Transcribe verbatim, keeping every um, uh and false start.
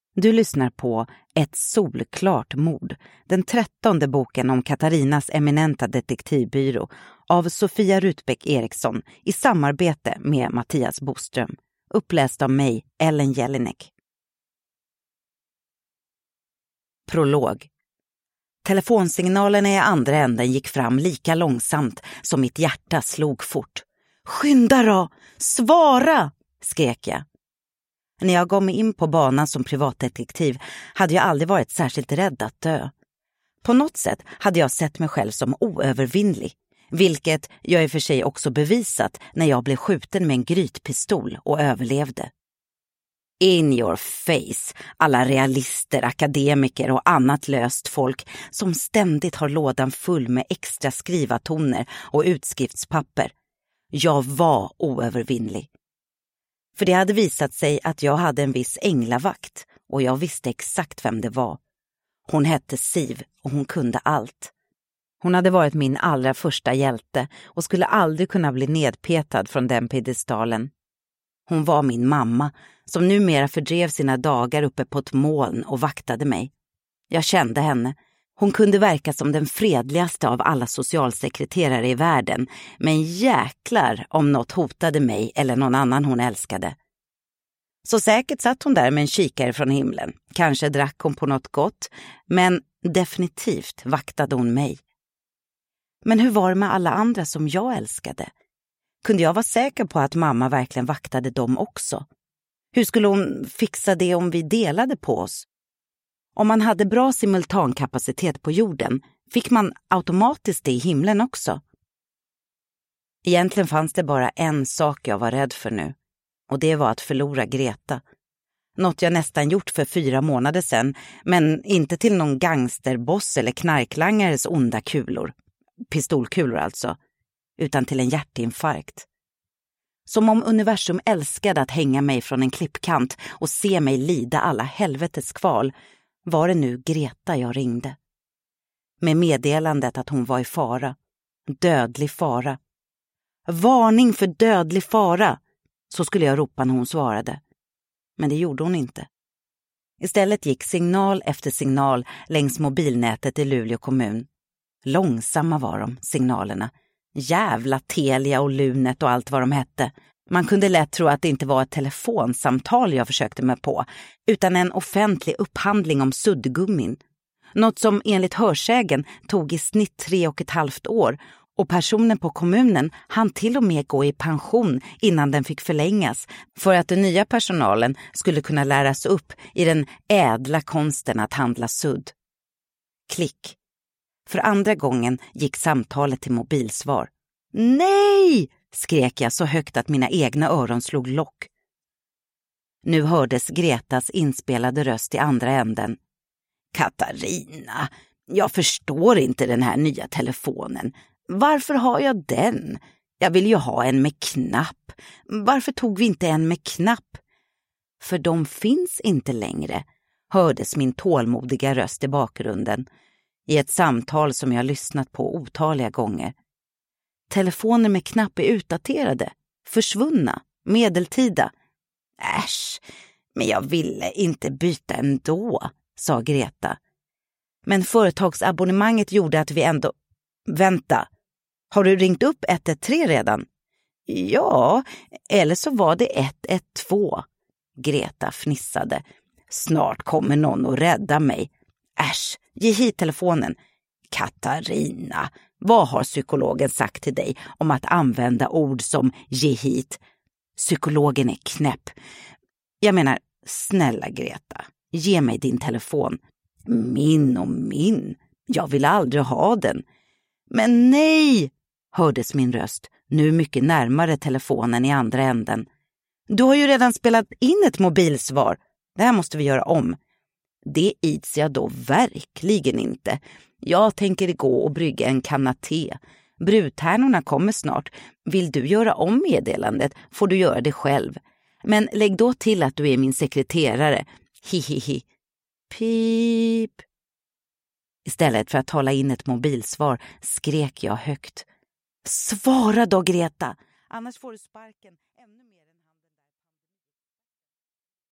Du lyssnar på Ett solklart mord, den trettonde boken om Katarinas eminenta detektivbyrå av Sofia Rutbeck Eriksson i samarbete med Mattias Boström. Uppläst av mig, Ellen Jelinek. Prolog. Telefonsignalerna i andra änden gick fram lika långsamt som mitt hjärta slog fort. Skynda då! Svara! Skrek jag. När jag gav mig in på banan som privatdetektiv hade jag aldrig varit särskilt rädd att dö. På något sätt hade jag sett mig själv som oövervinnlig, vilket jag i och för sig också bevisat när jag blev skjuten med en grytpistol och överlevde. In your face, alla realister, akademiker och annat löst folk som ständigt har lådan full med extra skrivatoner och utskriftspapper. Jag var oövervinnlig. För det hade visat sig att jag hade en viss änglavakt och jag visste exakt vem det var. Hon hette Siv och hon kunde allt. Hon hade varit min allra första hjälte och skulle aldrig kunna bli nedpetad från den piedestalen. Hon var min mamma som numera fördrev sina dagar uppe på ett moln och vaktade mig. Jag kände henne. Hon kunde verka som den fredligaste av alla socialsekreterare i världen, men jäklar om något hotade mig eller någon annan hon älskade. Så säkert satt hon där med en kikare från himlen. Kanske drack hon på något gott, men definitivt vaktade hon mig. Men hur var det med alla andra som jag älskade? Kunde jag vara säker på att mamma verkligen vaktade dem också? Hur skulle hon fixa det om vi delade på oss? Om man hade bra simultankapacitet på jorden fick man automatiskt det i himlen också. Egentligen fanns det bara en sak jag var rädd för nu. Och det var att förlora Greta. Något jag nästan gjort för fyra månader sedan, men inte till någon gangsterboss eller knarklangares onda kulor. Pistolkulor alltså. Utan till en hjärtinfarkt. Som om universum älskade att hänga mig från en klippkant och se mig lida alla helvetes kval, var det nu Greta jag ringde. Med meddelandet att hon var i fara. Dödlig fara. Varning för dödlig fara, så skulle jag ropa när hon svarade. Men det gjorde hon inte. Istället gick signal efter signal längs mobilnätet i Luleå kommun. Långsamma var de, signalerna. Jävla Telia och Lunet och allt vad de hette. Man kunde lätt tro att det inte var ett telefonsamtal jag försökte mig på, utan en offentlig upphandling om suddgummin. Något som enligt hörsägen tog i snitt tre och ett halvt år, och personen på kommunen hann till och med gå i pension innan den fick förlängas för att den nya personalen skulle kunna läras upp i den ädla konsten att handla sudd. Klick. För andra gången gick samtalet till mobilsvar. Nej! Skrek jag så högt att mina egna öron slog lock. Nu hördes Gretas inspelade röst i andra änden. Katarina, jag förstår inte den här nya telefonen. Varför har jag den? Jag vill ju ha en med knapp. Varför tog vi inte en med knapp? För de finns inte längre, hördes min tålmodiga röst i bakgrunden. I ett samtal som jag lyssnat på otaliga gånger. Telefoner med knapp är utdaterade, försvunna, medeltida. Äsch, men jag ville inte byta ändå, sa Greta. Men företagsabonnemanget gjorde att vi ändå... Vänta, har du ringt upp ett ett tre redan? Ja, eller så var det ett ett två. Greta fnissade. Snart kommer någon att rädda mig. Äsch, ge hit telefonen. Katarina, vad har psykologen sagt till dig om att använda ord som ge hit? Psykologen är knäpp. Jag menar, snälla Greta, ge mig din telefon. Min och min, jag vill aldrig ha den. Men nej, hördes min röst, nu mycket närmare telefonen i andra änden. Du har ju redan spelat in ett mobilsvar. Det här måste vi göra om. Det ids jag då verkligen inte. Jag tänker gå och brygga en kanna te. Brudtärnorna kommer snart. Vill du göra om meddelandet får du göra det själv. Men lägg då till att du är min sekreterare. Hihihi. Pip. Istället för att tala in ett mobilsvar skrek jag högt. Svara då, Greta. Annars får du sparken ännu mer.